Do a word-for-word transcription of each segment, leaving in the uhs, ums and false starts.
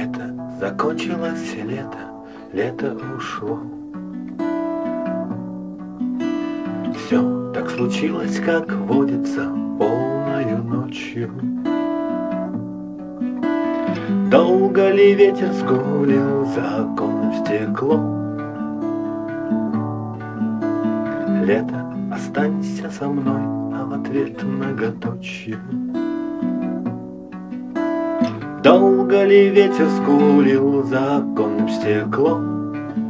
Это закончилось лето, лето ушло. Все так случилось, как водится, полною ночью. Долго ли ветер скулил за оконным стеклом? Лето, останься со мной, а в ответ многоточие. Долго ли ветер скулил за оконным стеклом?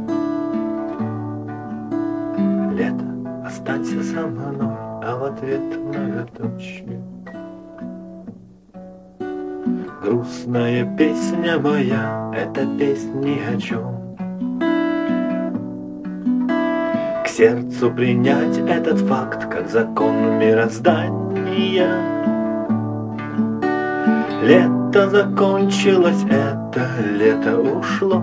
Лето, останься со мной, а в ответ многоточие. Грустная песня моя, это песня ни о чем. К сердцу принять этот факт, как закон мироздания. Лето закончилось, это лето ушло.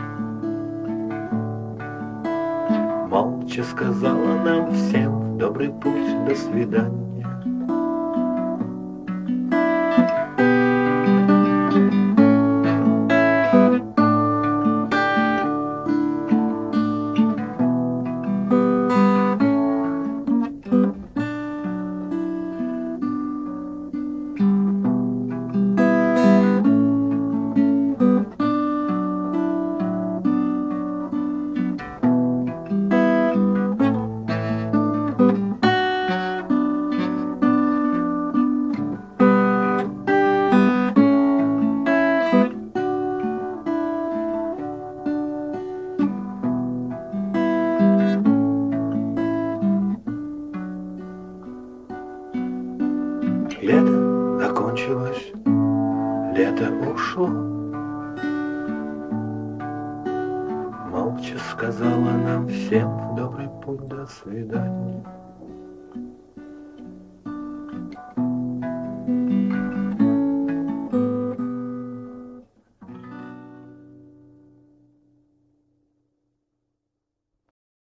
Молча сказала нам всем в добрый путь, до свидания. Лето закончилось, лето ушло. Молча сказала нам всем в добрый путь, до свидания.